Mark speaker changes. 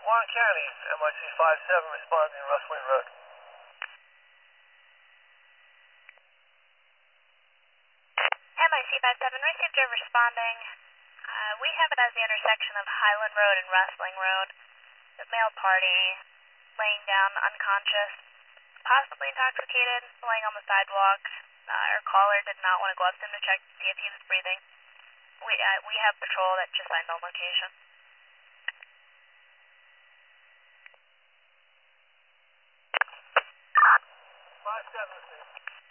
Speaker 1: Warren County, MIC 57 responding Rustling Road.
Speaker 2: MIC 57, received your responding. We have it as the intersection of Highland Road and Rustling Road. The male party laying down unconscious, possibly intoxicated, laying on the sidewalk. Our caller did not want to go up to him to check to see if he was breathing. We have patrol that just signed on location.
Speaker 1: 57.